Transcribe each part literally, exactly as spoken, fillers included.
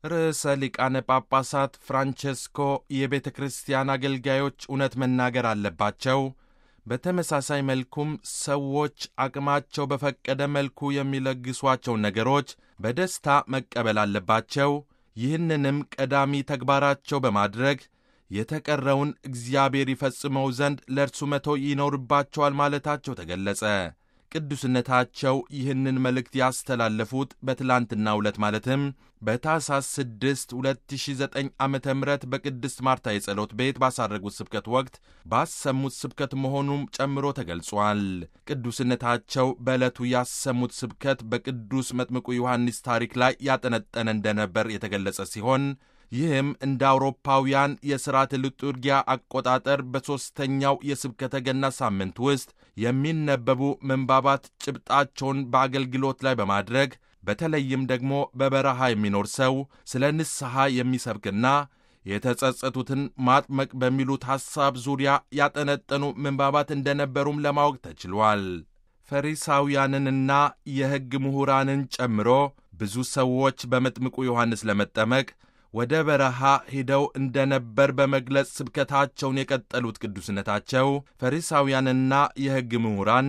ርዕሰ ሊቃነ ጳጳሳት ፍራንቼስኮ የቤተ ክርስቲያን አገልጋዮች እውነት መናገር አለባቸው፣ በተመሳሳይ መልኩም ሰዎች አቅማቸው በፈቀደ መልኩ የሚለግሷቸውን ነገሮች በደስታ መቀበል አለባቸው። ይህንንም ቀዳሚ ተግባራቸው በማድረግ የተቀረውን እግዚአብሔር ይፈጽመው ዘንድ ለእርሱ መተው ይኖርባቸዋል ማለታቸው ተገለጸ። ቅዱስነታቸው ይህንን መልእክት ያስተላለፉት በትላንትናው ዕለት ማለትም በታኅሳስ ስድስት ሁለት ሺህ ዘጠኝ ዓመተ ምህረት በቅድስት ማርታ የጸሎት ቤት ባሳረጉት ስብከት ወቅት ባሰሙት ስብከት መሆኑም ጨምሮ ተገልጿል። ቅዱስነታቸው በዕለቱ ያሰሙት ስብከት በቅዱስ መጥምቁ ዮሐንስ ታሪክ ላይ ያጠነጠነ እንደነበር የተገለጸ ሲሆን ይህም እንደ አውሮፓውያን የሥርዓተ ልጡርጊያ አቆጣጠር በሦስተኛው የስብከተ ገና ሳምንት ውስጥ የሚነበቡ ምንባባት ጭብጣቸውን በአገልግሎት ላይ በማድረግ በተለይም ደግሞ በበረሃ የሚኖር ሰው ስለ ንስሐ የሚሰብክና የተጸጸቱትን ማጥመቅ በሚሉት ሐሳብ ዙሪያ ያጠነጠኑ ምንባባት እንደነበሩም ለማወቅ ተችሏል። ፈሪሳውያንንና የሕግ ምሁራንን ጨምሮ ብዙ ሰዎች በመጥምቁ ዮሐንስ ለመጠመቅ ወደ በረሃ ሄደው እንደነበር በመግለጽ ስብከታቸውን የቀጠሉት ቅዱስነታቸው ፈሪሳውያንና የሕግ ምሁራን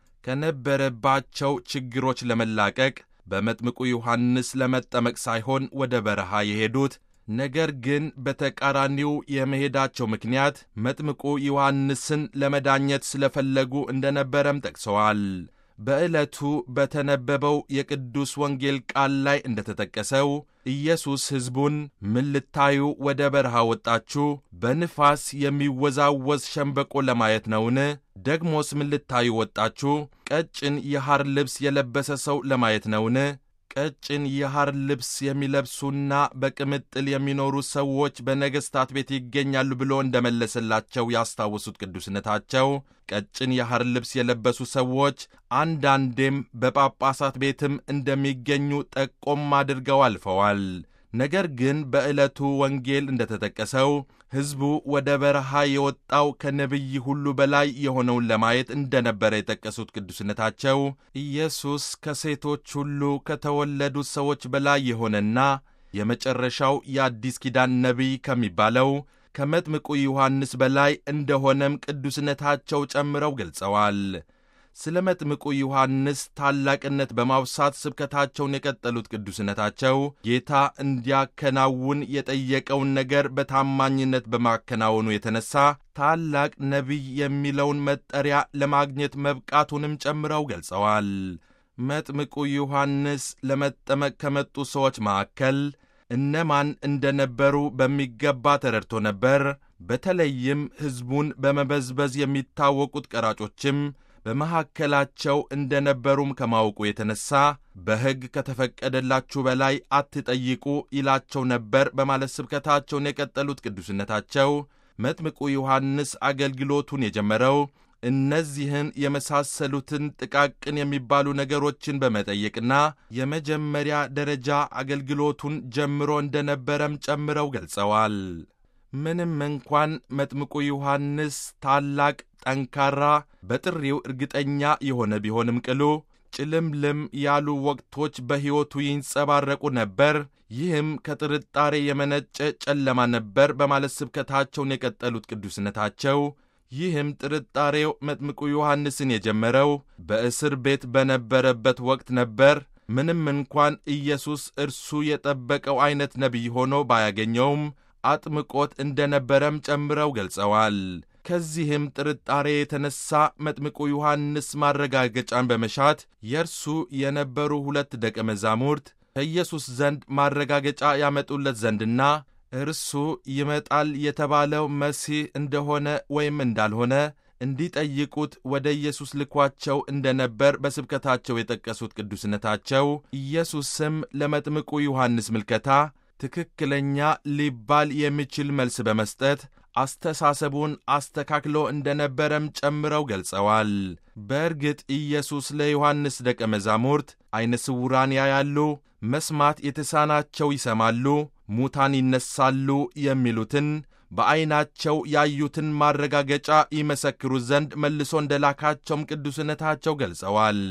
ከነበረባቸው ችግሮች ለመላቀቅ በመጥምቁ ዮሐንስ ለመጠመቅ ሳይሆን ወደ በረሃ የሄዱት፣ ነገር ግን በተቃራኒው የመሄዳቸው ምክንያት መጥምቁ ዮሐንስን ለመዳኘት ስለፈለጉ እንደነበረም ጠቅሰዋል። በዕለቱ በተነበበው የቅዱስ ወንጌል ቃል ላይ እንደተጠቀሰው ኢየሱስ ሕዝቡን ምን ልታዩ ወደ በረሃ ወጣችሁ? በንፋስ የሚወዛወዝ ሸምበቆ ለማየት ነውን? ደግሞስ ምን ልታዩ ወጣችሁ? ቀጭን የሐር ልብስ የለበሰ ሰው ለማየት ነውን? ቀጭን የሐር ልብስ የሚለብሱና በቅምጥል የሚኖሩ ሰዎች በነገሥታት ቤት ይገኛሉ ብሎ እንደመለሰላቸው ያስታወሱት ቅዱስነታቸው ቀጭን የሐር ልብስ የለበሱ ሰዎች አንዳንዴም በጳጳሳት ቤትም እንደሚገኙ ጠቆም አድርገው አልፈዋል። ነገር ግን በዕለቱ ወንጌል እንደተጠቀሰው ሕዝቡ ወደ በረሃ የወጣው ከነቢይ ሁሉ በላይ የሆነውን ለማየት እንደነበረ የጠቀሱት ቅዱስነታቸው ኢየሱስ ከሴቶች ሁሉ ከተወለዱት ሰዎች በላይ የሆነና የመጨረሻው የአዲስ ኪዳን ነቢይ ከሚባለው ከመጥምቁ ዮሐንስ በላይ እንደሆነም ቅዱስነታቸው ጨምረው ገልጸዋል። ስለ መጥምቁ ዮሐንስ ታላቅነት በማውሳት ስብከታቸውን የቀጠሉት ቅዱስነታቸው ጌታ እንዲያከናውን የጠየቀውን ነገር በታማኝነት በማከናወኑ የተነሳ ታላቅ ነቢይ የሚለውን መጠሪያ ለማግኘት መብቃቱንም ጨምረው ገልጸዋል። መጥምቁ ዮሐንስ ለመጠመቅ ከመጡ ሰዎች መካከል እነማን እንደነበሩ በሚገባ ተረድቶ ነበር። በተለይም ሕዝቡን በመበዝበዝ የሚታወቁት ቀራጮችም በመካከላቸው እንደነበሩም ከማወቁ የተነሳ በሕግ ከተፈቀደላችሁ በላይ አትጠይቁ ይላቸው ነበር በማለት ስብከታቸውን የቀጠሉት ቅዱስነታቸው መጥምቁ ዮሐንስ አገልግሎቱን የጀመረው እነዚህን የመሳሰሉትን ጥቃቅን የሚባሉ ነገሮችን በመጠየቅና የመጀመሪያ ደረጃ አገልግሎቱን ጀምሮ እንደነበረም ጨምረው ገልጸዋል። ምንም እንኳን መጥምቁ ዮሐንስ ታላቅ፣ ጠንካራ፣ በጥሪው እርግጠኛ የሆነ ቢሆንም ቅሉ ጭልምልም ያሉ ወቅቶች በሕይወቱ ይንጸባረቁ ነበር። ይህም ከጥርጣሬ የመነጨ ጨለማ ነበር በማለት ስብከታቸውን የቀጠሉት ቅዱስነታቸው ይህም ጥርጣሬው መጥምቁ ዮሐንስን የጀመረው በእስር ቤት በነበረበት ወቅት ነበር። ምንም እንኳን ኢየሱስ እርሱ የጠበቀው ዐይነት ነቢይ ሆኖ ባያገኘውም አጥምቆት እንደነበረም ጨምረው ገልጸዋል። ከዚህም ጥርጣሬ የተነሳ መጥምቁ ዮሐንስ ማረጋገጫን በመሻት የእርሱ የነበሩ ሁለት ደቀ መዛሙርት ከኢየሱስ ዘንድ ማረጋገጫ ያመጡለት ዘንድና እርሱ ይመጣል የተባለው መሲህ እንደሆነ ወይም እንዳልሆነ እንዲጠይቁት ወደ ኢየሱስ ልኳቸው እንደነበር በስብከታቸው የጠቀሱት ቅዱስነታቸው ኢየሱስም ለመጥምቁ ዮሐንስ ምልከታ ትክክለኛ ሊባል የሚችል መልስ በመስጠት አስተሳሰቡን አስተካክሎ እንደነበረም ጨምረው ገልጸዋል። በእርግጥ ኢየሱስ ለዮሐንስ ደቀ መዛሙርት ዐይነ ስውራን ያያሉ፣ መስማት የተሳናቸው ይሰማሉ፣ ሙታን ይነሳሉ የሚሉትን በዐይናቸው ያዩትን ማረጋገጫ ይመሰክሩ ዘንድ መልሶ እንደላካቸውም ቅዱስነታቸው ገልጸዋል።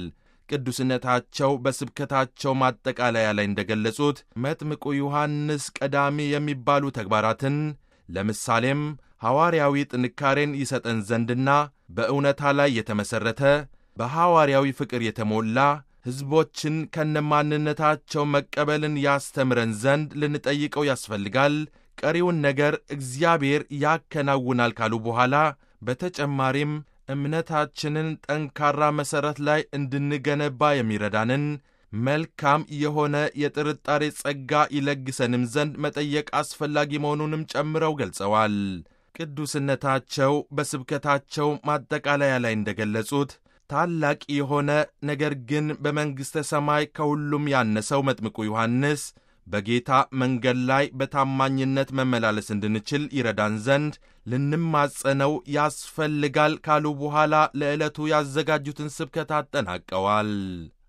ቅዱስነታቸው በስብከታቸው ማጠቃለያ ላይ እንደገለጹት መጥምቁ ዮሐንስ ቀዳሚ የሚባሉ ተግባራትን ለምሳሌም ሐዋርያዊ ጥንካሬን ይሰጠን ዘንድና በእውነታ ላይ የተመሠረተ በሐዋርያዊ ፍቅር የተሞላ ሕዝቦችን ከነማንነታቸው መቀበልን ያስተምረን ዘንድ ልንጠይቀው ያስፈልጋል። ቀሪውን ነገር እግዚአብሔር ያከናውናል ካሉ በኋላ በተጨማሪም እምነታችንን ጠንካራ መሠረት ላይ እንድንገነባ የሚረዳንን መልካም የሆነ የጥርጣሬ ጸጋ ይለግሰንም ዘንድ መጠየቅ አስፈላጊ መሆኑንም ጨምረው ገልጸዋል። ቅዱስነታቸው በስብከታቸው ማጠቃለያ ላይ እንደገለጹት ታላቅ የሆነ ነገር ግን በመንግሥተ ሰማይ ከሁሉም ያነሰው መጥምቁ ዮሐንስ በጌታ መንገድ ላይ በታማኝነት መመላለስ እንድንችል ይረዳን ዘንድ ልንማጸነው ያስፈልጋል ካሉ በኋላ ለዕለቱ ያዘጋጁትን ስብከት አጠናቀዋል።